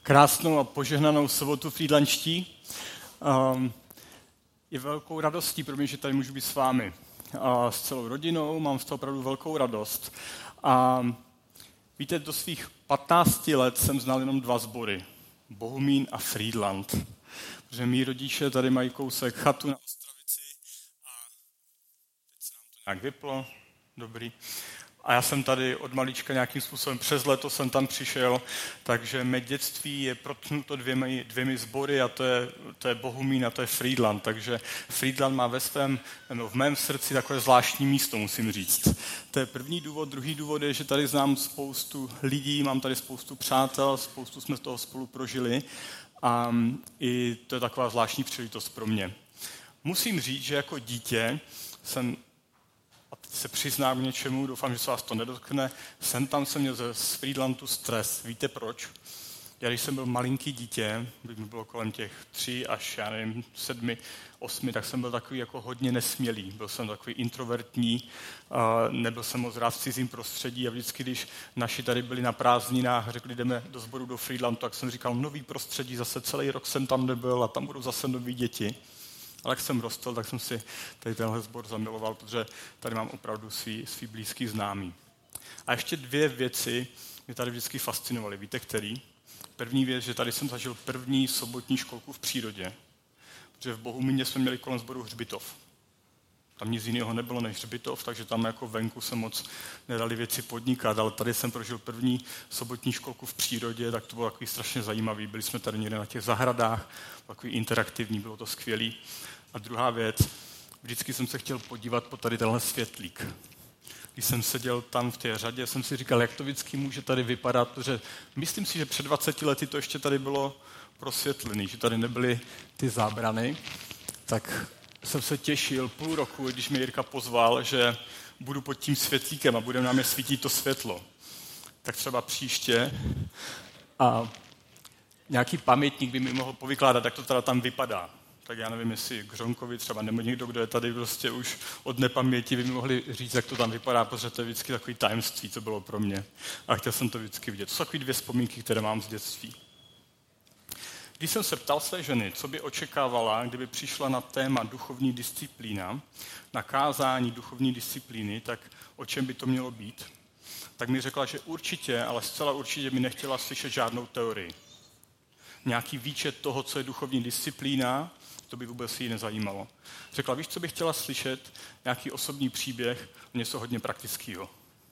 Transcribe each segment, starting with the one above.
Krásnou a požehnanou sobotu frýdlančtí. Je velkou radostí pro mě, že tady můžu být s vámi. S celou rodinou, mám z toho opravdu velkou radost. A víte, do svých 15 let jsem znal jenom 2 sbory. Bohumín a Frýdlant. Protože mý rodiče tady mají kousek chatu na Ostravici a teď se nám to nějak vyplo. Dobrý. A já jsem tady od malička nějakým způsobem přes léto jsem tam přišel, takže mé dětství je protnuto dvěmi sbory a to je Bohumín a to je Frýdlant. Takže Frýdlant má v mém srdci takové zvláštní místo, musím říct. To je první důvod. Druhý důvod je, že tady znám spoustu lidí, mám tady spoustu přátel, spoustu jsme z toho spolu prožili a i to je taková zvláštní příležitost pro mě. Musím říct, že jako dítě jsem, a teď se přiznám k něčemu, doufám, že se vás to nedotkne, jsem měl z Frýdlantu stres. Víte proč? Já když jsem byl malinký dítě, když mi bylo kolem těch 3 až, 7, 8, tak jsem byl takový jako hodně nesmělý. Byl jsem takový introvertní, nebyl jsem moc rád v cizím prostředí a vždycky, když naši tady byli na prázdninách a řekli, jdeme do sboru do Frýdlantu, tak jsem říkal, nový prostředí, zase celý rok jsem tam nebyl a tam budou zase noví děti. Ale jak jsem rostl, tak jsem si tady tenhle sbor zamiloval, protože tady mám opravdu svý blízký známý. A ještě 2 věci mě tady vždycky fascinovaly. Víte, který? První věc, že tady jsem zažil první sobotní školku v přírodě, protože v Bohumíně jsme měli kolem sboru hřbitov. Tam nic jiného nebylo než hřbitov, takže tam jako venku se moc nedali věci podnikat, ale tady jsem prožil první sobotní školku v přírodě, tak to bylo takový strašně zajímavý. Byli jsme tady někde na těch zahradách, takový interaktivní, bylo to skvělý. A druhá věc, vždycky jsem se chtěl podívat po tady tenhle světlík. Když jsem seděl tam v té řadě, jsem si říkal, jak to vždycky může tady vypadat, protože myslím si, že před 20 lety to ještě tady bylo prosvětlený, že tady nebyly ty zábrany, tak jsem se těšil půl roku, když mě Jirka pozval, že budu pod tím světlíkem a bude na mě svítit to světlo. Tak třeba příště a nějaký pamětník by mi mohl povykládat, jak to teda tam vypadá. Tak já nevím, jestli Gřonkovi třeba nebo někdo, kdo je tady prostě už od nepaměti, by mi mohli říct, jak to tam vypadá, protože to je vždycky takový tajemství, co bylo pro mě. A chtěl jsem to vždycky vidět. To jsou takový 2 vzpomínky, které mám z dětství. Když jsem se ptal své ženy, co by očekávala, kdyby přišla na téma duchovní disciplína, na kázání duchovní disciplíny, tak o čem by to mělo být, tak mi řekla, že určitě, ale zcela určitě by nechtěla slyšet žádnou teorii. Nějaký výčet toho, co je duchovní disciplína, to by vůbec jí nezajímalo. Řekla, víš, co bych chtěla slyšet? Nějaký osobní příběh, něco hodně praktického.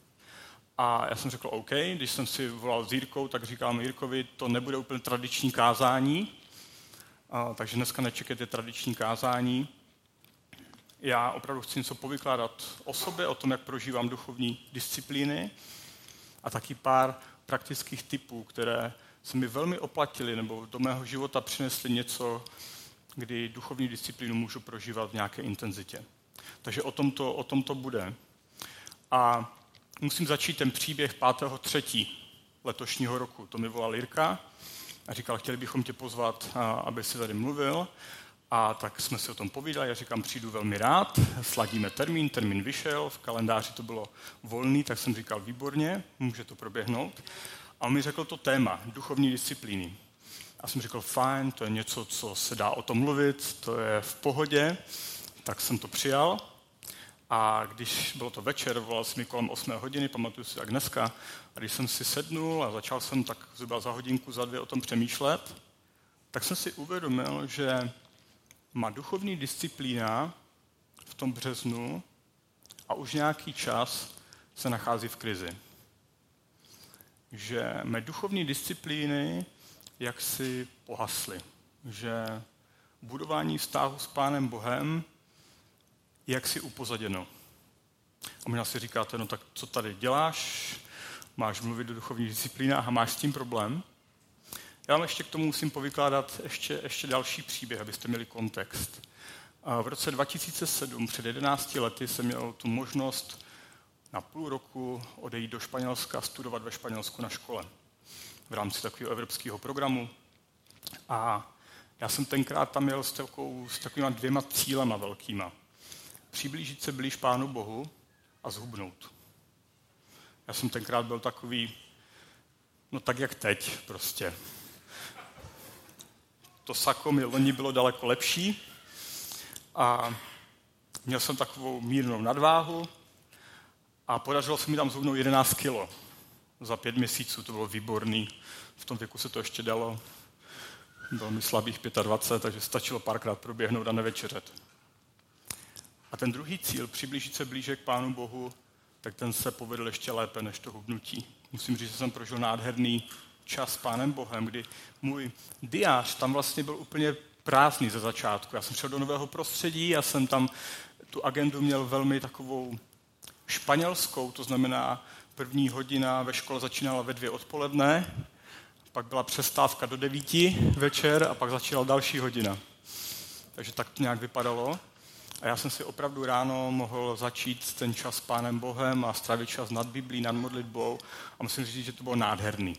A já jsem řekl, OK, když jsem si volal s Jirkou, tak říkám Jirkovi, to nebude úplně tradiční kázání, takže dneska nečekejte tradiční kázání. Já opravdu chci něco povykládat o sobě, o tom, jak prožívám duchovní disciplíny a taky pár praktických tipů, které se mi velmi oplatily nebo do mého života přinesly něco, kdy duchovní disciplínu můžu prožívat v nějaké intenzitě. Takže o tom to bude. A musím začít ten příběh 5.3. letošního roku. To mi volal Jirka a říkal, chtěli bychom tě pozvat, aby si tady mluvil. A tak jsme si o tom povídali, já říkám, přijdu velmi rád, sladíme termín vyšel, v kalendáři to bylo volný, tak jsem říkal, výborně, může to proběhnout. A on mi řekl to téma, duchovní disciplíny. A jsem řekl, fajn, to je něco, co se dá o tom mluvit, to je v pohodě, tak jsem to přijal. A když bylo to večer, volal jsem mi kolem 8 hodiny, pamatuju si jak dneska, a když jsem si sednul a začal jsem tak zhruba za hodinku, za 2 o tom přemýšlet, tak jsem si uvědomil, že má duchovní disciplína v tom březnu a už nějaký čas se nachází v krizi. Že mé duchovní disciplíny jaksi pohasly. Že budování vztahu s Pánem Bohem je jaksi upozaděno. A možná si říkáte, no tak co tady děláš? Máš mluvit o duchovních disciplínách a máš s tím problém? Já vám ještě k tomu musím povykládat ještě další příběh, abyste měli kontext. V roce 2007, před 11 lety, jsem měl tu možnost na půl roku odejít do Španělska a studovat ve Španělsku na škole v rámci takového evropského programu. A já jsem tenkrát tam jel s takovýma 2 cílema velkýma. Přiblížit se blíž Pánu Bohu a zhubnout. Já jsem tenkrát byl takový, no tak jak teď prostě. To sako mi loni bylo daleko lepší a měl jsem takovou mírnou nadváhu a podařilo se mi tam zhubnout 11 kilo. Za 5 měsíců to bylo výborný. V tom věku se to ještě dalo. Bylo mi slabých 25, takže stačilo párkrát proběhnout a nevečeřet. A ten druhý cíl, přiblížit se blíže k Pánu Bohu, tak ten se povedl ještě lépe než to hubnutí. Musím říct, že jsem prožil nádherný čas s Pánem Bohem, kdy můj diář tam vlastně byl úplně prázdný ze začátku. Já jsem šel do nového prostředí, já jsem tam tu agendu měl velmi takovou španělskou, to znamená první hodina ve škole začínala ve 2 odpoledne, pak byla přestávka do 9 večer a pak začala další hodina. Takže tak to nějak vypadalo. A já jsem si opravdu ráno mohl začít ten čas s Pánem Bohem a strávit čas nad Biblí, nad modlitbou a musím říct, že to bylo nádherný.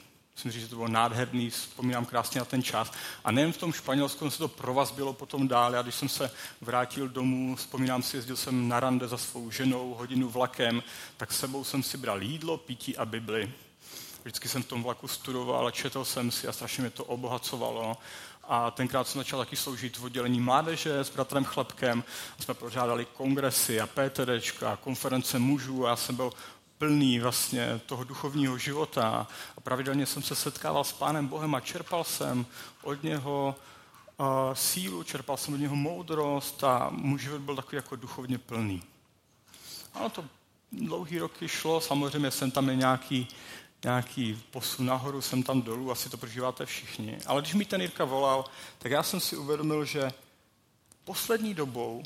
Vzpomínám krásně na ten čas. A nejen v tom Španělsku se to provazbilo potom dál. A když jsem se vrátil domů, vzpomínám si, jezdil jsem na rande za svou ženou, hodinu vlakem, tak s sebou jsem si bral jídlo, pití a Bibli. Vždycky jsem v tom vlaku studoval a četl jsem si a strašně mě to obohacovalo. A tenkrát jsem začal taky sloužit v oddělení mládeže s bratrem Chlebkem. Jsme pořádali kongresy a PTDčka a konference mužů a já jsem byl plný vlastně toho duchovního života a pravidelně jsem se setkával s Pánem Bohem a čerpal jsem od něho sílu, čerpal jsem od něho moudrost a můj život byl takový jako duchovně plný. Ano, to dlouhý roky šlo, samozřejmě jsem tam je nějaký posun nahoru, jsem tam dolů, asi to prožíváte všichni. Ale když mi ten Jirka volal, tak já jsem si uvědomil, že poslední dobou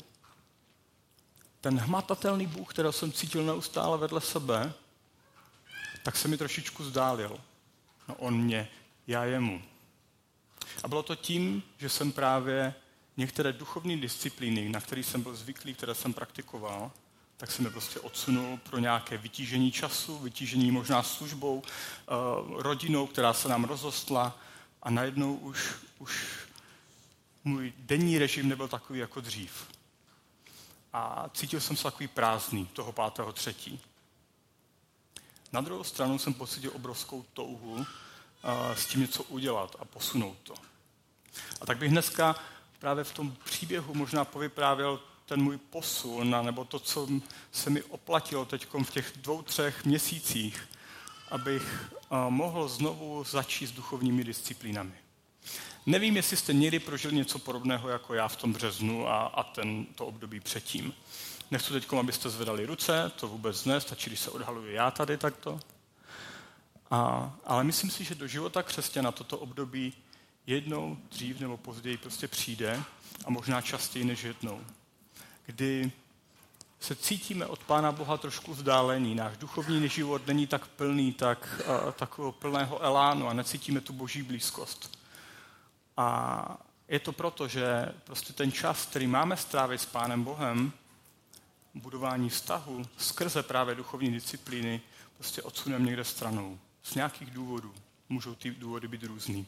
ten hmatatelný Bůh, kterého jsem cítil neustále vedle sebe, tak se mi trošičku zdálil. No on mě, já jemu. A bylo to tím, že jsem právě některé duchovní disciplíny, na které jsem byl zvyklý, které jsem praktikoval, tak jsem je prostě odsunul pro nějaké vytížení času, vytížení možná službou, rodinou, která se nám rozostla a najednou už můj denní režim nebyl takový jako dřív. A cítil jsem se takový prázdný toho 5.3. Na druhou stranu jsem pocítil obrovskou touhu s tím něco udělat a posunout to. A tak bych dneska právě v tom příběhu možná povyprávěl ten můj posun, nebo to, co se mi oplatilo teď v těch 2-3 měsících, abych mohl znovu začít s duchovními disciplínami. Nevím, jestli jste někdy prožili něco podobného jako já v tom březnu a to období předtím. Nechci teď, abyste zvedali ruce, to vůbec ne, stačí, když se odhaluji já tady takto. Ale myslím si, že do života křesťana toto období jednou, dřív nebo později prostě přijde a možná častěji než jednou. Kdy se cítíme od Pána Boha trošku vzdálení. Náš duchovní život není tak plný, takového plného elánu a necítíme tu boží blízkost. A je to proto, že prostě ten čas, který máme strávit s Pánem Bohem, budování vztahu skrze právě duchovní disciplíny, prostě odsuneme někde stranou. Z nějakých důvodů. Můžou ty důvody být různý.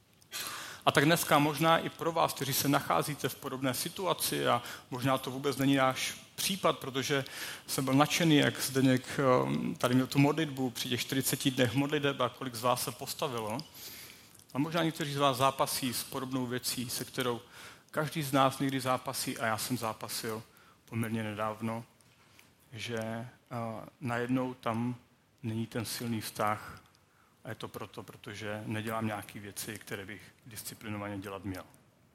A tak dneska možná i pro vás, kteří se nacházíte v podobné situaci a možná to vůbec není náš případ, protože jsem byl nadšený, jak Zdeněk tady měl tu modlitbu při těch 40 dnech modliteb a kolik z vás se postavilo. A možná někteří z vás zápasí s podobnou věcí, se kterou každý z nás někdy zápasí a já jsem zápasil poměrně nedávno, že najednou tam není ten silný vztah a je to proto, protože nedělám nějaké věci, které bych disciplinovaně dělat měl.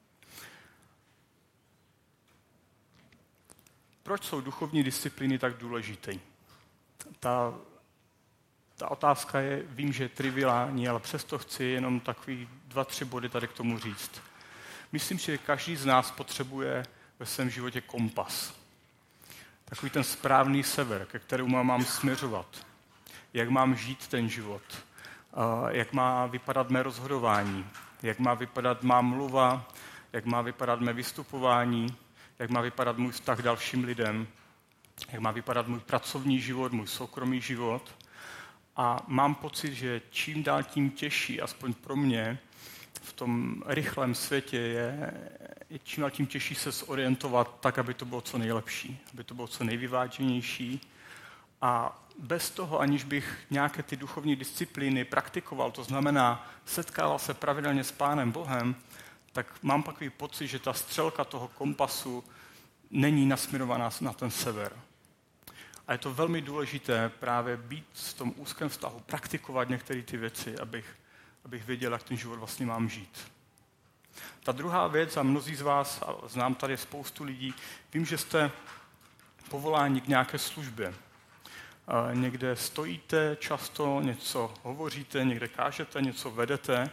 Proč jsou duchovní disciplíny tak důležité? Ta otázka je, vím, že je triviální, ale přesto chci jenom takový 2-3 body tady k tomu říct. Myslím, že každý z nás potřebuje ve svém životě kompas. Takový ten správný sever, ke kterému mám směřovat. Jak mám žít ten život. Jak má vypadat mé rozhodování. Jak má vypadat má mluva. Jak má vypadat mé vystupování. Jak má vypadat můj vztah k dalším lidem. Jak má vypadat můj pracovní život, můj soukromý život. A mám pocit, že čím dál tím těžší, aspoň pro mě, v tom rychlém světě je čím dál tím těžší se zorientovat tak, aby to bylo co nejlepší, aby to bylo co nejvyváženější. A bez toho, aniž bych nějaké ty duchovní disciplíny praktikoval, to znamená setkával se pravidelně s Pánem Bohem, tak mám takový pocit, že ta střelka toho kompasu není nasměrovaná na ten sever. A je to velmi důležité právě být v tom úzkém vztahu, praktikovat některé ty věci, abych věděl, jak ten život vlastně mám žít. Ta druhá věc, a mnozí z vás, a znám tady spoustu lidí, vím, že jste povoláni k nějaké službě. Někde stojíte často, něco hovoříte, někde kážete, něco vedete.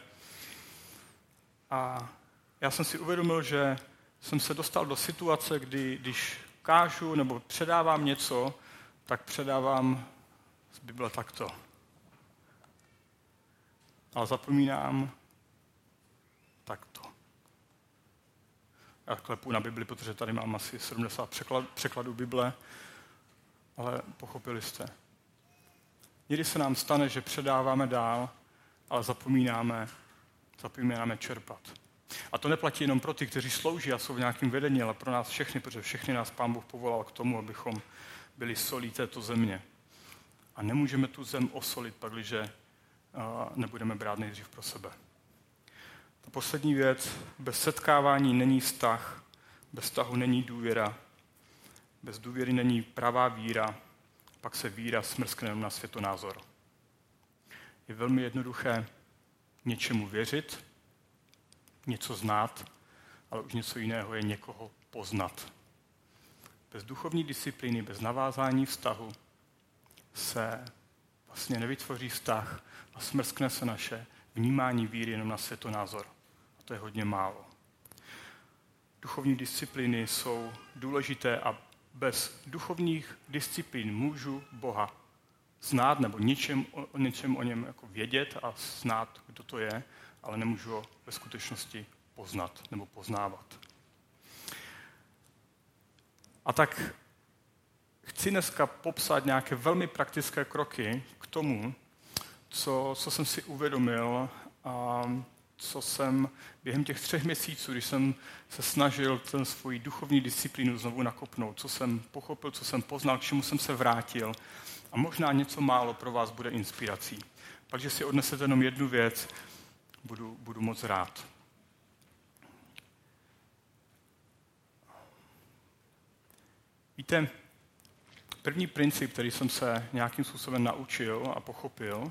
A já jsem si uvědomil, že jsem se dostal do situace, kdy když kážu nebo předávám něco, tak předávám z Bible takto. Ale zapomínám takto. Já klepu na Bibli, protože tady mám asi 70 překladů Bible, ale pochopili jste. Někdy se nám stane, že předáváme dál, ale zapomínáme čerpat. A to neplatí jenom pro ty, kteří slouží a jsou v nějakém vedení, ale pro nás všechny, protože všechny nás Pán Bůh povolal k tomu, abychom byli solí této země. A nemůžeme tu zem osolit, pakliže nebudeme brát nejdřív pro sebe. Ta poslední věc, bez setkávání není vztah, bez vztahu není důvěra, bez důvěry není pravá víra, pak se víra smrskne na světonázor. Je velmi jednoduché něčemu věřit, něco znát, ale už něco jiného je někoho poznat. Bez duchovní disciplíny, bez navázání vztahu se vlastně nevytvoří vztah a smrskne se naše vnímání víry jenom na světonázor. A to je hodně málo. Duchovní disciplíny jsou důležité a bez duchovních disciplín můžu Boha znát nebo něčem o něm jako vědět a znát, kdo to je, ale nemůžu ho ve skutečnosti poznat nebo poznávat. A tak chci dneska popsat nějaké velmi praktické kroky k tomu, co jsem si uvědomil a co jsem během těch 3 měsíců, když jsem se snažil ten svůj duchovní disciplínu znovu nakopnout, co jsem pochopil, co jsem poznal, k čemu jsem se vrátil a možná něco málo pro vás bude inspirací. Pak, že si odnesete jenom jednu věc, budu moc rád. Víte, první princip, který jsem se nějakým způsobem naučil a pochopil,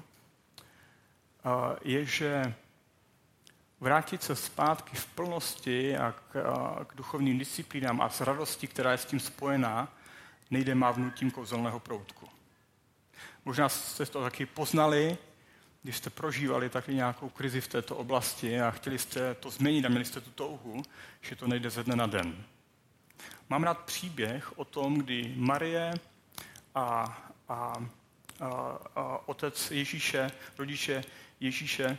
je, že vrátit se zpátky v plnosti a k duchovním disciplínám a s radostí, která je s tím spojená, nejde mávnutím kouzelného proutku. Možná jste to taky poznali, když jste prožívali taky nějakou krizi v této oblasti a chtěli jste to změnit a měli jste tu touhu, že to nejde ze dne na den. Mám rád příběh o tom, kdy Marie a otec Ježíše, rodiče Ježíše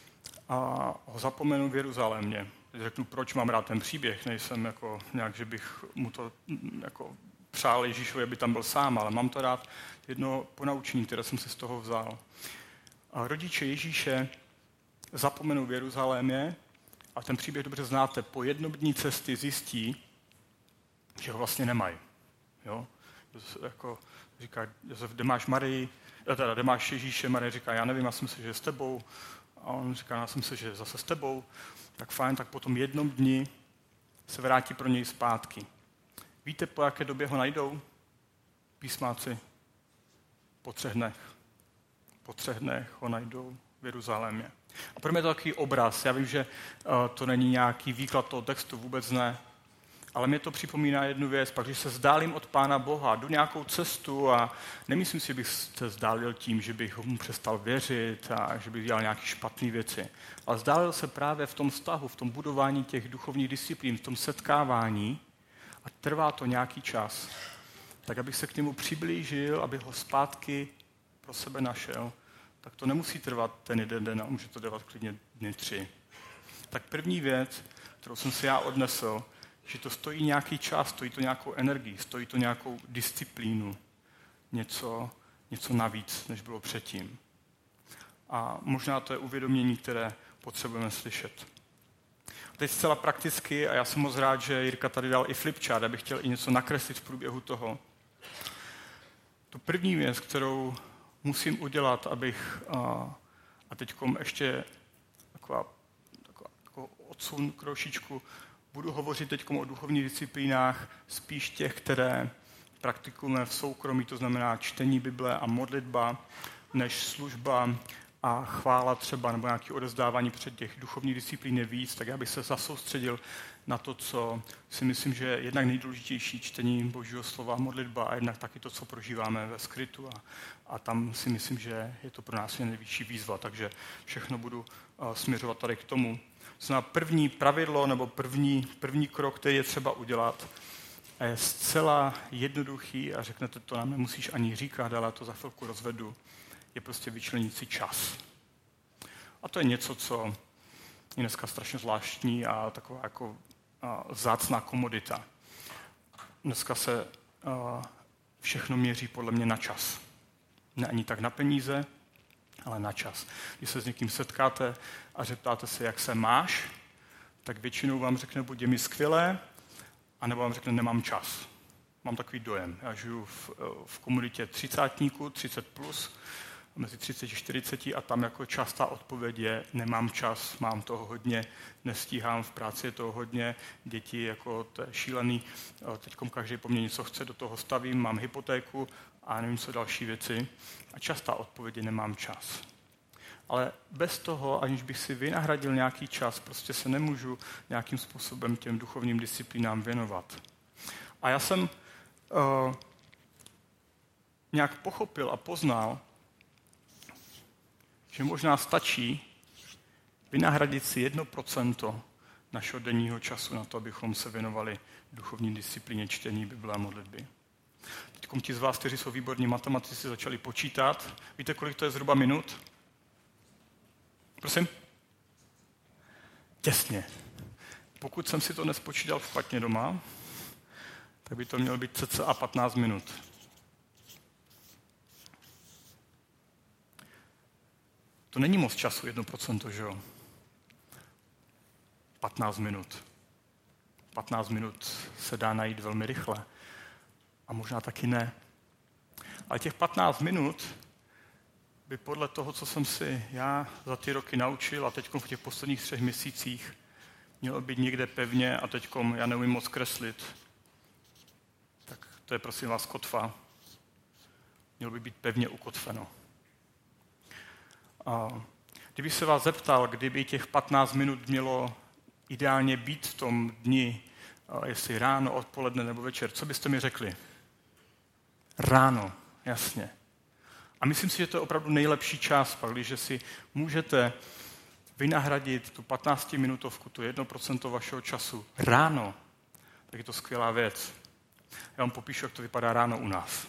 ho zapomenul v Jeruzalémě. Řeknu, proč mám rád ten příběh, nejsem jako nějak, že bych mu to jako přál Ježíšovi, aby tam byl sám, ale mám to rád jedno ponaučení, které jsem si z toho vzal. A rodiče Ježíše zapomenou v Jeruzalémě a ten příběh dobře znáte. Po jednom cesty zjistí, že ho vlastně nemají. Jo? Jako říká Josef, kde máš Marii, kde máš Ježíše, Marie říká, já nevím, já jsem si, že je s tebou. A on říká, já jsem si, že je zase s tebou. Tak fajn, tak po tom jednom dni se vrátí pro něj zpátky. Víte, po jaké době ho najdou? Písmáci. Po 3 dnech. Po 3 dnech ho najdou v Jeruzalémě. A pro mě je to takový obraz. Já vím, že to není nějaký výklad toho textu, vůbec ne. Ale mě to připomíná jednu věc. Pak, když se vzdálím od Pána Boha, jdu nějakou cestu a nemyslím si, že bych se vzdálil tím, že bych mu přestal věřit a že bych dělal nějaké špatné věci. Ale vzdálil se právě v tom vztahu, v tom budování těch duchovních disciplín, v tom setkávání a trvá to nějaký čas. Tak abych se k němu přiblížil, abych ho zpátky pro sebe našel, tak to nemusí trvat ten jeden den, ale může to trvat klidně dny 3. Tak první věc, kterou jsem si já odnesl, že to stojí nějaký čas, stojí to nějakou energii, stojí to nějakou disciplínu, něco navíc, než bylo předtím. A možná to je uvědomění, které potřebujeme slyšet. A teď zcela prakticky, a já jsem moc rád, že Jirka tady dal i flipchart, abych chtěl i něco nakreslit v průběhu toho. Tu první věc, kterou musím udělat, abych, a teďkom ještě taková odsunu trošičku. Budu hovořit teď o duchovních disciplínách, spíš těch, které praktikujeme v soukromí, to znamená čtení Bible a modlitba, než služba a chvála třeba, nebo nějaké odezdávání před těch duchovních disciplín je víc, tak já bych se zasoustředil na to, co si myslím, že je jednak nejdůležitější, čtení Božího slova, modlitba a jednak taky to, co prožíváme ve skrytu a tam si myslím, že je to pro nás největší výzva, takže všechno budu směřovat tady k tomu. Znamená první pravidlo nebo první krok, který je třeba udělat, je zcela jednoduchý a řeknete, to nám nemusíš ani říkat, ale já to za chvilku rozvedu, je prostě vyčlenit si čas. A to je něco, co je dneska strašně zvláštní a taková jako vzácná komodita. Dneska se všechno měří podle mě na čas. Ne ani tak na peníze, ale na čas. Když se s někým setkáte a zeptáte se, jak se máš, tak většinou vám řekne, buď je mi skvělé, anebo vám řekne, nemám čas. Mám takový dojem. Já žiju v komunitě 30 plus, mezi 30 a 40 a tam jako častá odpověď je, nemám čas, mám toho hodně, nestíhám, v práci je toho hodně, děti, jako to je šílený, teďkom každý po mně něco chce, do toho stavím, mám hypotéku a nevím, co další věci. A častá odpověď je, nemám čas. Ale bez toho, aniž bych si vynahradil nějaký čas, prostě se nemůžu nějakým způsobem těm duchovním disciplínám věnovat. A já jsem nějak pochopil a poznal, že možná stačí vynahradit si 1% našeho denního času na to, abychom se věnovali duchovní disciplíně čtení Bible a modlitby. Teď ti z vás, kteří jsou výborní matematici, začali počítat. Víte, kolik to je zhruba minut? Prosím? Těsně. Pokud jsem si to nespočítal špatně doma, tak by to mělo být cca 15 minut. To není moc času, 1%, že jo? 15 minut. 15 minut se dá najít velmi rychle. A možná taky ne. Ale těch 15 minut by podle toho, co jsem si já za ty roky naučil a teď v těch posledních 3 měsících mělo být někde pevně a teď já neumím moc kreslit, tak to je prosím vás kotva. Mělo by být pevně ukotveno. A kdybych se vás zeptal, kdyby těch 15 minut mělo ideálně být v tom dni, jestli ráno, odpoledne nebo večer, co byste mi řekli? Ráno, jasně. A myslím si, že to je opravdu nejlepší čas, pak, když si můžete vynahradit tu 15-minutovku, tu 1% vašeho času ráno, tak je to skvělá věc. Já vám popíšu, jak to vypadá ráno u nás.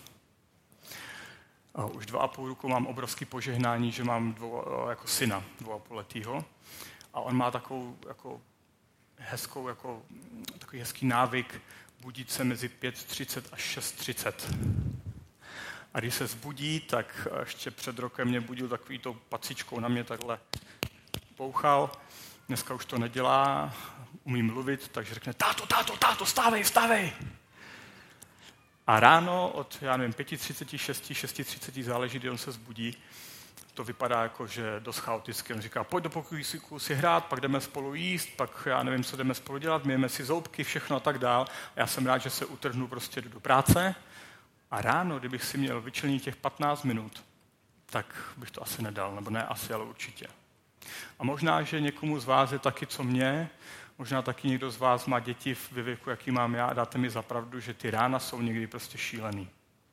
Už 2,5 roku mám obrovský požehnání, že mám jako syna 2,5letýho a on má takovou jako hezkou, jako takový hezký návyk budit se mezi 5:30 až 6:30. A když se zbudí, tak ještě před rokem mě budil takový tou pacičkou na mě takhle pouchal. Dneska už to nedělá, umí mluvit, takže řekne, táto, vstávej. A ráno od, 5:30, 6:30 záleží, kdy on se zbudí, to vypadá jako, že dost chaoticky. On říká, pojď do pokojíku si hrát, pak jdeme spolu jíst, pak co jdeme spolu dělat, myjeme si zoubky, všechno a tak dál. Já jsem rád, že se utrhnu, prostě jdu do práce. A ráno, kdybych si měl vyčlenit těch 15 minut, tak bych to asi nedal, nebo ne asi, ale určitě. A možná, že někomu z vás je taky, co mě, možná taky někdo z vás má děti ve věku, jaký mám já, a dáte mi za pravdu, že ty rána jsou někdy prostě šílený.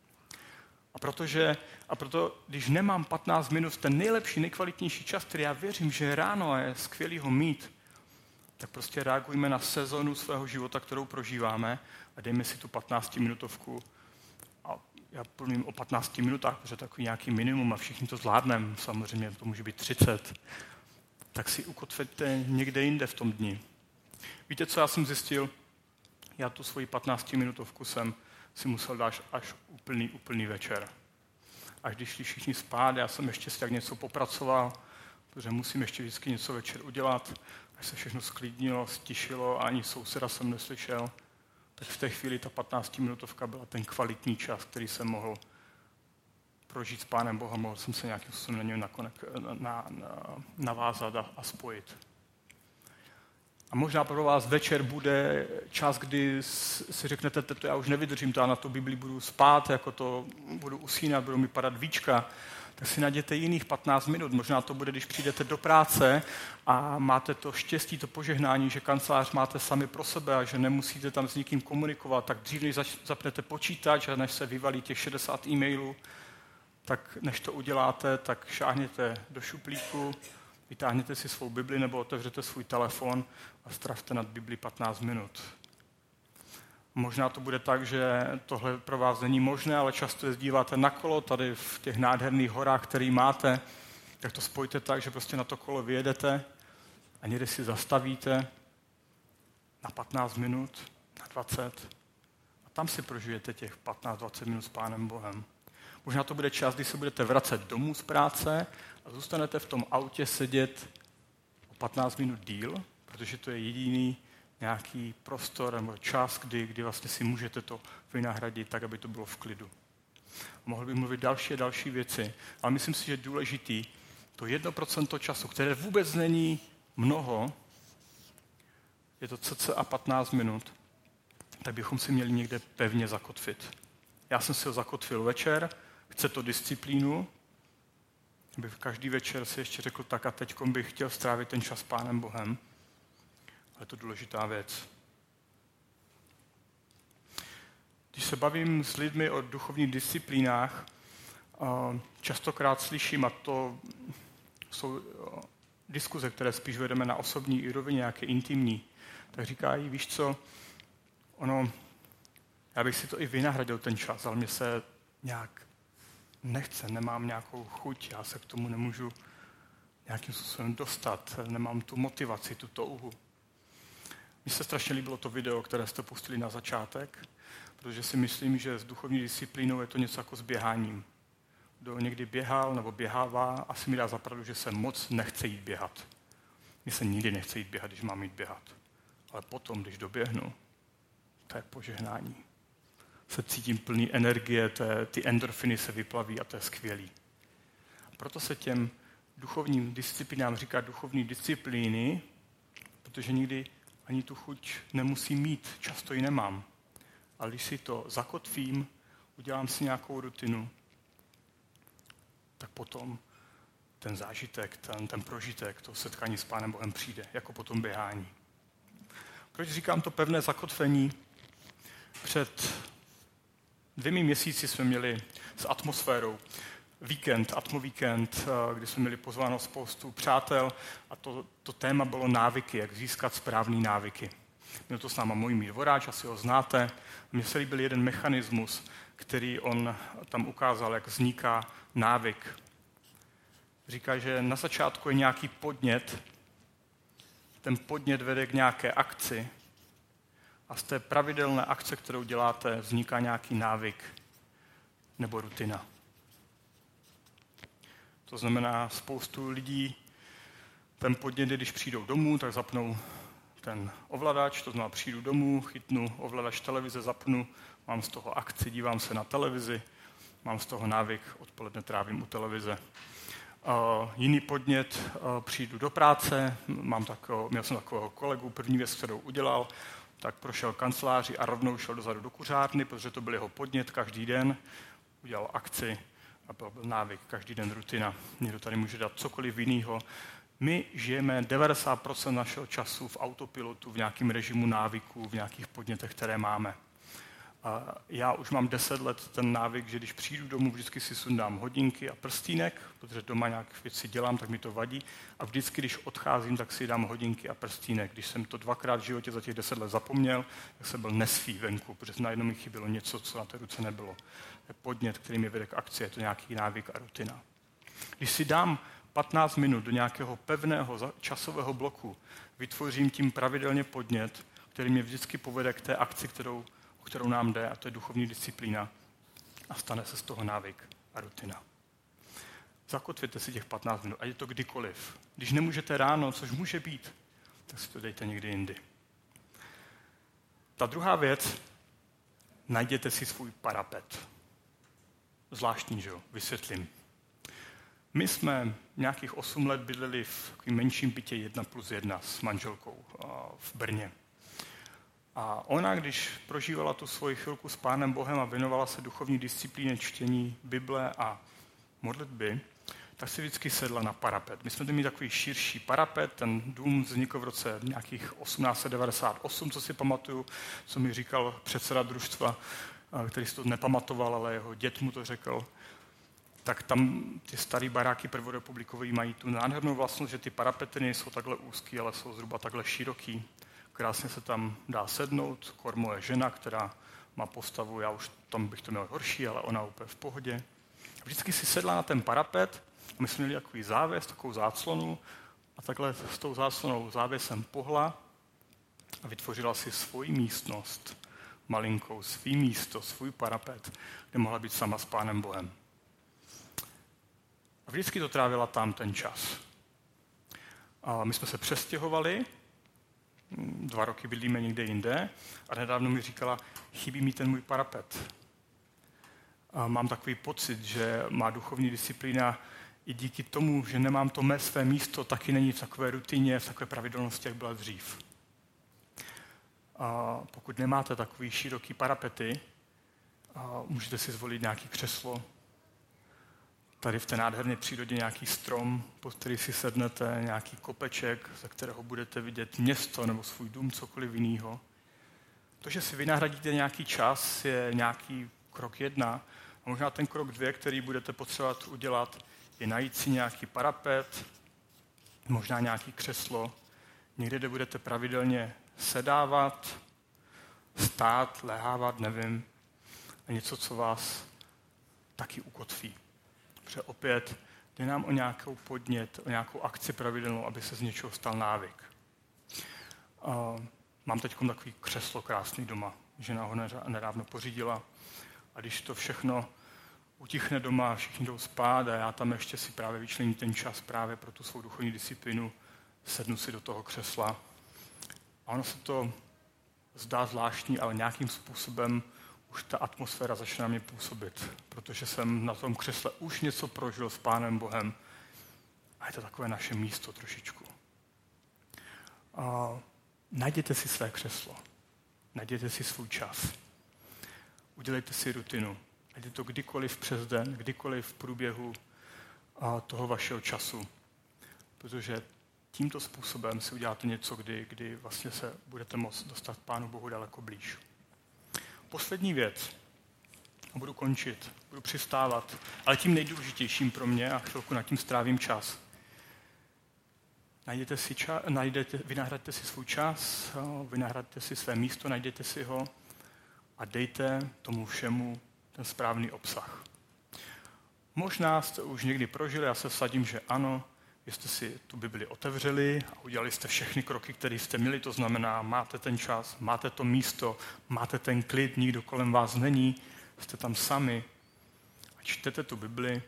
A proto, když nemám 15 minut, ten nejlepší, nejkvalitnější čas, který já věřím, že ráno je skvělý ho mít, tak prostě reagujme na sezonu svého života, kterou prožíváme a dejme si tu 15-minutovku. A já mluvím o 15 minutách, protože takový nějaký minimum a všichni to zvládneme, samozřejmě to může být 30, tak si ukotvete někde jinde v tom dni. Víte, co já jsem zjistil? Já tu svoji 15-minutovku jsem si musel dát až úplný večer. Až když šli všichni spát, já jsem ještě si tak něco popracoval, protože musím ještě vždycky něco večer udělat, až se všechno sklidnilo, stišilo a ani souseda jsem neslyšel, tak v té chvíli ta 15-minutovka byla ten kvalitní čas, který jsem mohl prožít s Pánem Bohem, mohl jsem se nějakým způsobem na něj navázat a spojit. A možná pro vás večer bude čas, kdy si řeknete, to já už nevydržím, to já na to Biblii budu spát, jako to budu usínat, budou mi padat víčka, tak si najděte jiných 15 minut. Možná to bude, když přijdete do práce a máte to štěstí, to požehnání, že kancelář máte sami pro sebe a že nemusíte tam s nikým komunikovat, tak dřív, než zapnete počítač a než se vyvalí těch 60 e-mailů, tak než to uděláte, tak šáhněte do šuplíku, vytáhněte si svou Bibli nebo otevřete svůj telefon a stravte nad Bibli 15 minut. Možná to bude tak, že tohle pro vás není možné, ale často jezdíváte na kolo tady v těch nádherných horách, které máte, tak to spojte tak, že prostě na to kolo vyjedete a někde si zastavíte na 15 minut, na 20 a tam si prožijete těch 15-20 minut s Pánem Bohem. Možná to bude čas, kdy se budete vracet domů z práce a zůstanete v tom autě sedět o 15 minut díl, protože to je jediný nějaký prostor nebo čas, kdy vlastně si můžete to vynahradit tak, aby to bylo v klidu. Mohl bych mluvit další a další věci, ale myslím si, že je důležitý to 1% času, které vůbec není mnoho, je to cca 15 minut, tak bychom si měli někde pevně zakotvit. Já jsem si ho zakotvil večer, chce to disciplínu, abych každý večer si ještě řekl tak a teď bych chtěl strávit ten čas s Pánem Bohem. Ale to je důležitá věc. Když se bavím s lidmi o duchovních disciplínách, častokrát slyším, a to jsou diskuze, které spíš vedeme na osobní i rovině, nějaké intimní, tak říkají, víš co, já bych si to i vynahradil ten čas, ale mě se nějak nechce, nemám nějakou chuť, já se k tomu nemůžu nějakým způsobem dostat, nemám tu motivaci, tu touhu. Mně se strašně líbilo to video, které jste pustili na začátek, protože si myslím, že s duchovní disciplínou je to něco jako s běháním. Kdo někdy běhal nebo běhává, asi mi dá za pravdu, že se moc nechce jít běhat. Mně se nikdy nechce jít běhat, když mám jít běhat. Ale potom, když doběhnu, to je požehnání. Se cítím plný energie, ty endorfiny se vyplaví a to je skvělý. A proto se těm duchovním disciplinám říká duchovní disciplíny, protože nikdy ani tu chuť nemusím mít, často ji nemám. Ale když si to zakotvím, udělám si nějakou rutinu, tak potom ten zážitek, ten prožitek, to setkání s Pánem Bohem přijde, jako potom běhání. Proč říkám to pevné zakotvení? Před 2 měsíci jsme měli s Atmosférou Atmovíkend, kdy jsme měli pozváno spoustu přátel a to téma bylo návyky, jak získat správný návyky. Měl to s náma Mojmír Voráč, asi ho znáte. Mně se líbil jeden mechanismus, který on tam ukázal, jak vzniká návyk. Říká, že na začátku je nějaký podnět, ten podnět vede k nějaké akci a z té pravidelné akce, kterou děláte, vzniká nějaký návyk nebo rutina. To znamená, spoustu lidí ten podnět, když přijdou domů, tak zapnou ten ovladač, to znamená, přijdu domů, chytnu ovladač televize, zapnu, mám z toho akci, dívám se na televizi, mám z toho návyk, odpoledne trávím u televize. Jiný podnět, přijdu do práce, měl jsem takového kolegu, první věc, kterou udělal, tak prošel kanceláři a rovnou šel dozadu do kuřárny, protože to byl jeho podnět každý den, udělal akci a byl návyk, každý den rutina. Někdo tady může dát cokoliv jiného. My žijeme 90% našeho času v autopilotu, v nějakém režimu návyků, v nějakých podnětech, které máme. A já už mám 10 let ten návyk, že když přijdu domů, vždycky si sundám hodinky a prstínek, protože doma nějak věci dělám, tak mi to vadí. A vždycky, když odcházím, tak si dám hodinky a prstínek. Když jsem to 2krát v životě za těch 10 let zapomněl, tak jsem byl nesvý venku, protože najednou mi chybělo něco, co na té ruce nebylo. Je podnět, který mi vede k akci, je to nějaký návyk a rutina. Když si dám 15 minut do nějakého pevného časového bloku, vytvořím tím pravidelně podnět, který mě vždycky povede k té akci, kterou nám jde, a to je duchovní disciplína. A stane se z toho návyk a rutina. Zakotvěte si těch 15 minut, ať je to kdykoliv. Když nemůžete ráno, což může být, tak si to dejte někdy jindy. Ta druhá věc, najděte si svůj parapet. Zvláštní, že jo? Vysvětlím. My jsme nějakých 8 let bydleli v takovým menším bytě 1+1 s manželkou v Brně. A ona, když prožívala tu svoji chvilku s Pánem Bohem a věnovala se duchovní disciplíně čtení Bible a modlitby, tak si vždycky sedla na parapet. My jsme tam měli takový širší parapet, ten dům vznikl v roce nějakých 1898, co si pamatuju, co mi říkal předseda družstva, který si to nepamatoval, ale jeho děd mu to řekl. Tak tam ty staré baráky prvorepublikové mají tu nádhernou vlastnost, že ty parapety nejsou takhle úzký, ale jsou zhruba takhle široký. Krásně se tam dá sednout, kormo je žena, která má postavu, já už tam bych to měl horší, ale ona úplně v pohodě. Vždycky si sedla na ten parapet, a my jsme měli takový závěs, takovou záclonu a takhle s tou záclonou závěsem pohla a vytvořila si svoji místnost, malinkou, svý místo, svůj parapet, kde mohla být sama s Pánem Bohem. A vždycky to trávila tam ten čas. A my jsme se přestěhovali, 2 roky bydlíme někde jinde a nedávno mi říkala, chybí mi ten můj parapet. A mám takový pocit, že má duchovní disciplína i díky tomu, že nemám to své místo, taky není v takové rutině, v takové pravidelnosti, jak byla dřív. A pokud nemáte takový široký parapety, můžete si zvolit nějaké křeslo. Tady v té nádherné přírodě nějaký strom, pod který si sednete, nějaký kopeček, ze kterého budete vidět město nebo svůj dům, cokoliv jiného. To, že si vynahradíte nějaký čas, je nějaký krok 1. A možná ten krok 2, který budete potřebovat udělat, je najít si nějaký parapet, možná nějaký křeslo, někde, kde budete pravidelně sedávat, stát, lehávat, nevím, a něco, co vás taky ukotví. Protože opět jde nám o nějakou podnět, o nějakou akci pravidelnou, aby se z něčeho stal návyk. Mám teď takový křeslo krásný doma. Žena ho nedávno pořídila. A když to všechno utichne doma, všichni jdou spát a já tam ještě si právě vyčlením ten čas právě pro tu svou duchovní disciplínu, sednu si do toho křesla. A ono se to zdá zvláštní, ale nějakým způsobem už ta atmosféra začne na mě působit, protože jsem na tom křesle už něco prožil s Pánem Bohem a je to takové naše místo trošičku. Najděte si své křeslo, najděte si svůj čas, udělejte si rutinu, ať je to kdykoliv přes den, kdykoliv v průběhu toho vašeho času, protože tímto způsobem si uděláte něco, kdy vlastně se budete moct dostat Pánu Bohu daleko blíž. Poslední věc, a budu končit, budu přistávat, ale tím nejdůležitějším pro mě, a chvilku nad tím strávím čas. Vynahraďte si svůj čas, vynahraďte si své místo, najděte si ho a dejte tomu všemu ten správný obsah. Možná jste už někdy prožili, já se vsadím, že ano, jste si tu Bibli otevřeli a udělali jste všechny kroky, které jste měli, to znamená, máte ten čas, máte to místo, máte ten klid, nikdo kolem vás není, jste tam sami a čtete tu Bibli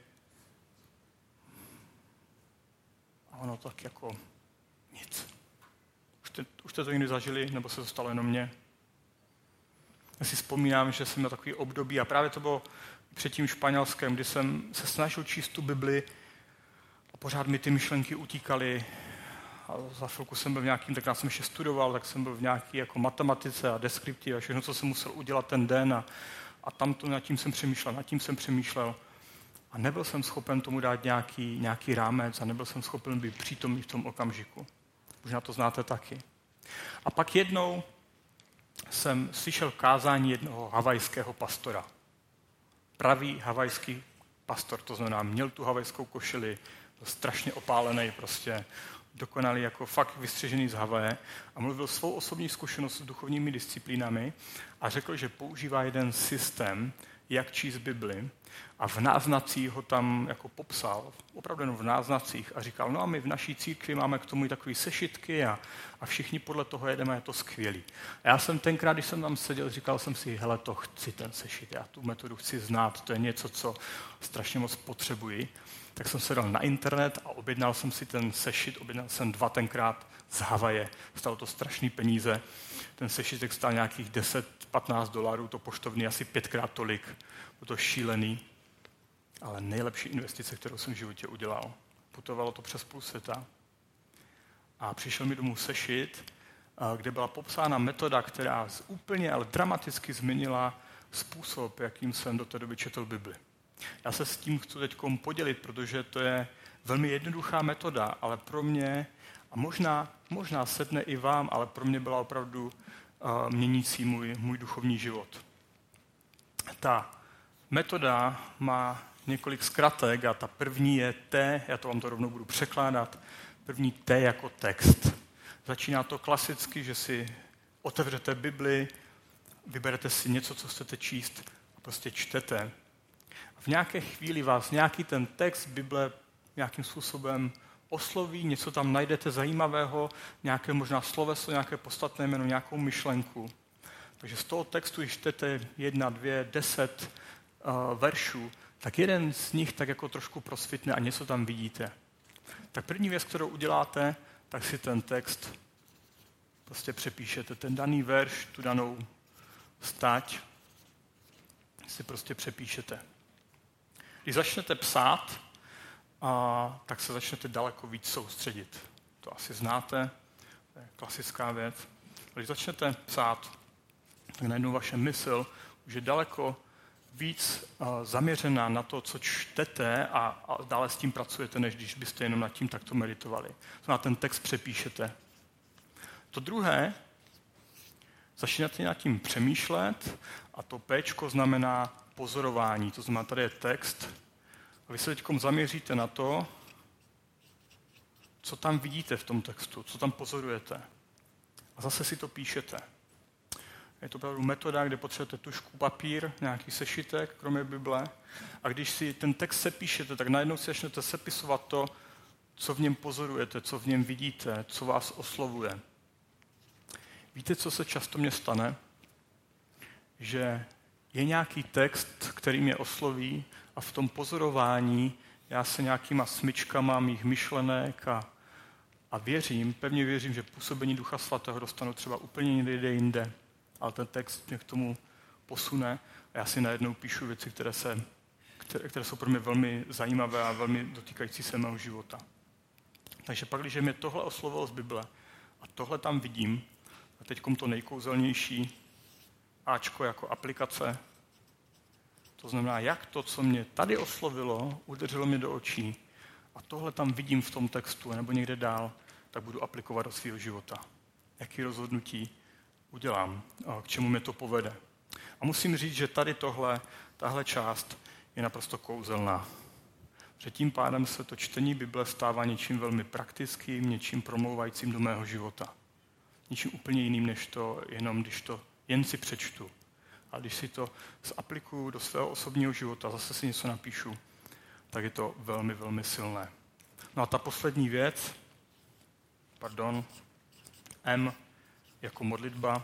a ono tak jako nic. Už jste to někdy zažili, nebo se to stalo jenom mně? Já si vzpomínám, že jsem měl takový období a právě to bylo před tím Španělskem, kdy jsem se snažil číst tu Bibli a pořád mi ty myšlenky utíkaly. A za chvilku jsem byl v nějakým, tak já jsem ještě studoval, tak jsem byl v nějaký jako matematice a deskripti a všechno, co jsem musel udělat ten den a tam to, nad tím jsem přemýšlel a nebyl jsem schopen tomu dát nějaký rámec a nebyl jsem schopen být přítomný v tom okamžiku. Možná to znáte taky. A pak jednou jsem slyšel kázání jednoho havajského pastora. Pravý havajský pastor, to znamená, měl tu havajskou košili, byl strašně opálený, prostě dokonalý, jako fakt vystřežený z Havaje a mluvil svou osobní zkušenost s duchovními disciplínami a řekl, že používá jeden systém, jak číst Bibli a v náznacích ho tam jako popsal, opravdu jenom v náznacích a říkal, no a my v naší církvi máme k tomu i takový sešitky a všichni podle toho jedeme, je to skvělý. A já jsem tenkrát, když jsem tam seděl, říkal jsem si, hele, to chci ten sešit, já tu metodu chci znát, to je něco, co strašně moc potřebuji. Tak jsem se dal na internet a objednal jsem si ten sešit, objednal jsem 2 tenkrát z Havaje, stalo to strašný peníze. Ten sešitek stál nějakých $10-15, to poštovný asi 5krát tolik, bylo to šílený. ale nejlepší investice, kterou jsem v životě udělal. Putovalo to přes půl světa a přišel mi domů sešit, kde byla popsána metoda, která úplně, ale dramaticky změnila způsob, jakým jsem do té doby četl Bibli. Já se s tím chci teď podělit, protože to je velmi jednoduchá metoda, ale pro mě, a možná sedne i vám, ale pro mě byla opravdu měnící můj duchovní život. Ta metoda má několik zkratek a ta první je T, já to vám to rovnou budu překládat, první T jako text. Začíná to klasicky, že si otevřete Bibli, vyberete si něco, co chcete číst a prostě čtete. A v nějaké chvíli vás nějaký ten text Bible nějakým způsobem osloví, něco tam najdete zajímavého, nějaké možná sloveso, nějaké podstatné jméno, nějakou myšlenku. Takže z toho textu, když čtete 1, 2, 10 veršů, tak jeden z nich tak jako trošku prosvitne a něco tam vidíte. Tak první věc, kterou uděláte, tak si ten text prostě přepíšete. Ten daný verš, tu danou stať si prostě přepíšete. Když začnete psát, tak se začnete daleko víc soustředit. To asi znáte, to je klasická věc. Když začnete psát, tak najednou vaše mysl už je daleko víc zaměřená na to, co čtete a dále s tím pracujete, než když byste jenom nad tím takto meditovali. To na ten text přepíšete. To druhé, začínáte nad tím přemýšlet a to Pčko znamená pozorování. To znamená, tady je text a vy se teď zaměříte na to, co tam vidíte v tom textu, co tam pozorujete. A zase si to píšete. Je to opravdu metoda, kde potřebujete tužku, papír, nějaký sešitek, kromě Bible. A když si ten text sepíšete, tak najednou si začnete sepisovat to, co v něm pozorujete, co v něm vidíte, co vás oslovuje. Víte, co se často mně stane? Že je nějaký text, který mě osloví a v tom pozorování já se nějakýma smyčkama mých myšlenek a pevně věřím, že působení Ducha Svatého dostanu třeba úplně někde jinde. Ale ten text mě k tomu posune a já si najednou píšu věci, které jsou pro mě velmi zajímavé a velmi dotýkající se mého života. Takže pak, když mě tohle oslovilo z Bible a tohle tam vidím, a teď to nejkouzelnější Ačko jako aplikace, to znamená, jak to, co mě tady oslovilo, udeřilo mě do očí a tohle tam vidím v tom textu nebo někde dál, tak budu aplikovat do svého života. Jaký rozhodnutí udělám, k čemu mě to povede. A musím říct, že tady tahle část je naprosto kouzelná. Že tím pádem se to čtení Bible stává něčím velmi praktickým, něčím promlouvajícím do mého života. Něčím úplně jiným, než to jenom, když to jen si přečtu. A když si to zaplikuju do svého osobního života, zase si něco napíšu, tak je to velmi, velmi silné. No a ta poslední věc, M jako modlitba,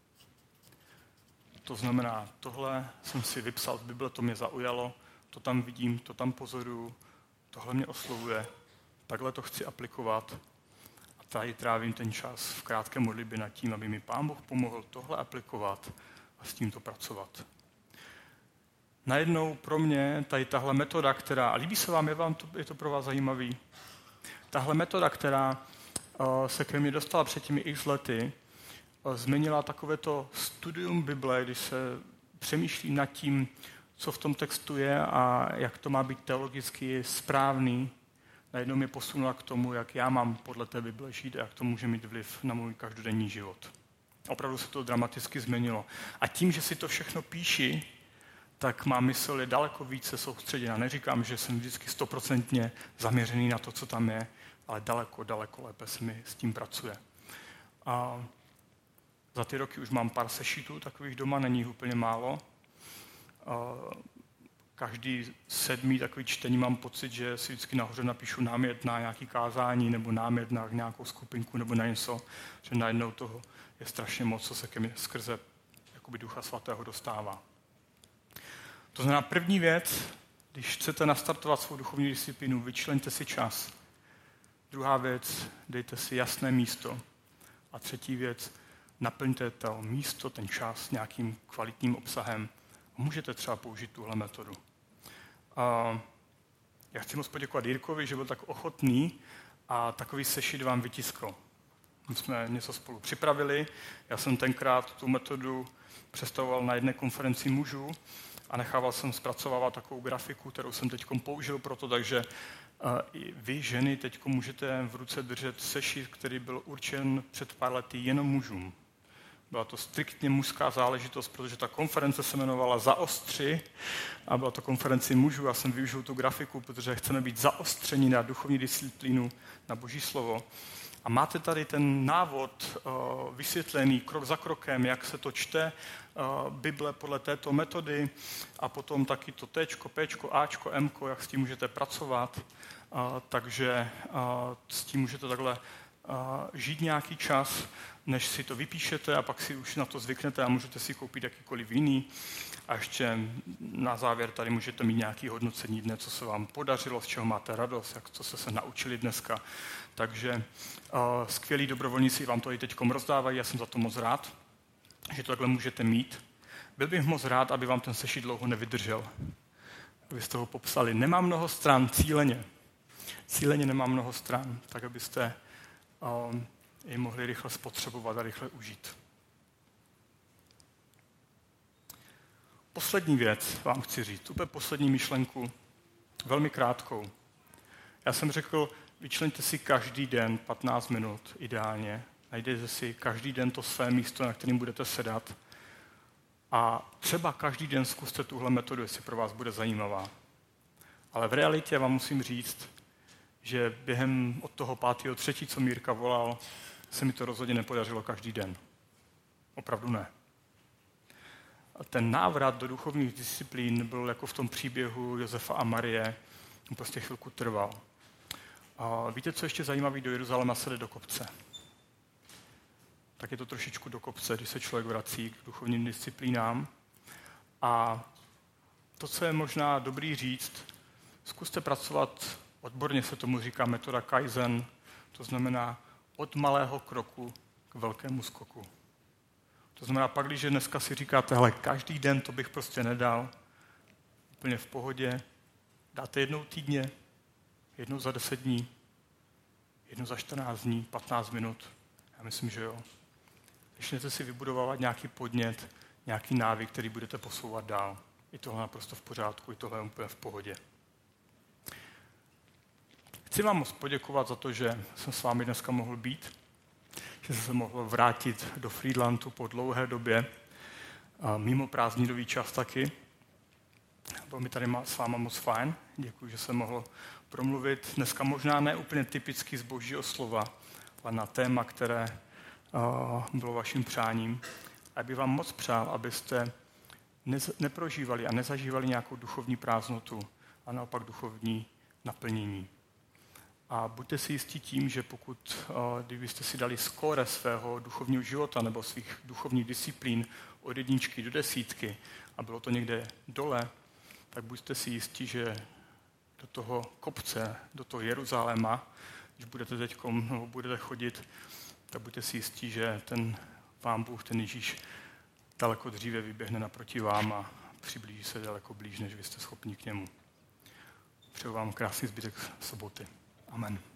to znamená, tohle jsem si vypsal z Bible, to mě zaujalo, to tam vidím, to tam pozoruju, tohle mě oslovuje, takhle to chci aplikovat a tady trávím ten čas v krátké modlitbě nad tím, aby mi Pán Bůh pomohl tohle aplikovat a s tímto pracovat. Najednou pro mě tady tahle metoda, která, a líbí se vám, je to pro vás zajímavý, tahle metoda, která se ke mně dostala před těmi x lety, změnila takovéto studium Bible, kdy se přemýšlí nad tím, co v tom textu je a jak to má být teologicky správný. Najednou mě posunula k tomu, jak já mám podle té Bible žít a jak to může mít vliv na můj každodenní život. Opravdu se to dramaticky změnilo. A tím, že si to všechno píši, tak má mysl je daleko více soustředěna. Neříkám, že jsem vždycky 100% zaměřený na to, co tam je, ale daleko lépe se mi s tím pracuje. A za ty roky už mám pár sešitů takových doma, není jich úplně málo. Každý 7. takový čtení mám pocit, že si vždycky nahoře napíšu námět na nějaký kázání nebo námět na nějakou skupinku nebo na něco, že najednou toho je strašně moc, co se ke mně skrze jakoby Ducha Svatého dostává. To znamená první věc, když chcete nastartovat svou duchovní disciplínu, vyčleňte si čas. Druhá věc, dejte si jasné místo. A třetí věc, naplňte to místo, ten čas nějakým kvalitním obsahem. Můžete třeba použít tuhle metodu. Já chci moc poděkovat Jirkovi, že byl tak ochotný a takový sešit vám vytiskl. My jsme něco spolu připravili. Já jsem tenkrát tu metodu představoval na jedné konferenci mužů a nechával jsem zpracovávat takovou grafiku, kterou jsem teď použil pro to, takže i vy, ženy, teď můžete v ruce držet sešit, který byl určen před pár lety jenom mužům. Byla to striktně mužská záležitost, protože ta konference se jmenovala Zaostři a byla to konferenci mužů. Já jsem využil tu grafiku, protože chceme být zaostřeni na duchovní disciplínu, na Boží slovo. A máte tady ten návod vysvětlený krok za krokem, jak se to čte Bible podle této metody a potom taky to Tčko, Pčko, Ačko, Mko, jak s tím můžete pracovat. Takže s tím můžete takhle žít nějaký čas, než si to vypíšete a pak si už na to zvyknete a můžete si koupit jakýkoliv jiný. A ještě na závěr tady můžete mít nějaké hodnocení dne, co se vám podařilo, z čeho máte radost, co jste se naučili dneska. Takže skvělí dobrovolníci vám to i teď rozdávají, já jsem za to moc rád, že to takhle můžete mít. Byl bych moc rád, aby vám ten sešit dlouho nevydržel. Abyste ho popsali. Nemám mnoho stran, cíleně. Cíleně nemám mnoho stran, tak abyste je mohli rychle spotřebovat a rychle užít. Poslední věc vám chci říct, úplně poslední myšlenku, velmi krátkou. Já jsem řekl, vyčleňte si každý den 15 minut ideálně, najdete si každý den to své místo, na kterým budete sedat a třeba každý den zkuste tuhle metodu, jestli pro vás bude zajímavá. Ale v realitě vám musím říct, že během od toho 5.3., co Mírka volal, se mi to rozhodně nepodařilo každý den. Opravdu ne. A ten návrat do duchovních disciplín byl jako v tom příběhu Josefa a Marie, prostě chvilku trval. A víte, co ještě zajímavé, do Jeruzaléma se jde do kopce. Tak je to trošičku do kopce, když se člověk vrací k duchovním disciplínám. A to, co je možná dobrý říct, zkuste pracovat, odborně se tomu říká metoda Kaizen, to znamená od malého kroku k velkému skoku. To znamená pak, když dneska si říkáte, hele, každý den to bych prostě nedal, úplně v pohodě, dáte jednou týdně, jednou za 10 dní, jednou za 14 dní, 15 minut. Já myslím, že jo. Začněte si vybudovávat nějaký podnět, nějaký návyk, který budete posouvat dál. I tohle naprosto v pořádku, i tohle úplně v pohodě. Chci vám moc poděkovat za to, že jsem s vámi dneska mohl být, že jsem se mohl vrátit do Friedlandu po dlouhé době, mimo prázdninový čas taky. Bylo mi tady s váma moc fajn. Děkuji, že jsem mohl promluvit. Dneska možná ne úplně typicky z Božího slova, ale na téma, které bylo vaším přáním. A bych vám moc přál, abyste neprožívali a nezažívali nějakou duchovní prázdnotu, a naopak duchovní naplnění. A buďte si jistí tím, že kdybyste si dali skóre svého duchovního života nebo svých duchovních disciplín od 1 do 10 a bylo to někde dole, tak buďte si jistí, že do toho kopce, do toho Jeruzaléma, když budete chodit, tak buďte si jistí, že ten Pán Bůh, ten Ježíš, daleko dříve vyběhne naproti vám a přiblíží se daleko blíž, než vy jste schopni k němu. Přeju vám krásný zbytek soboty. Amen.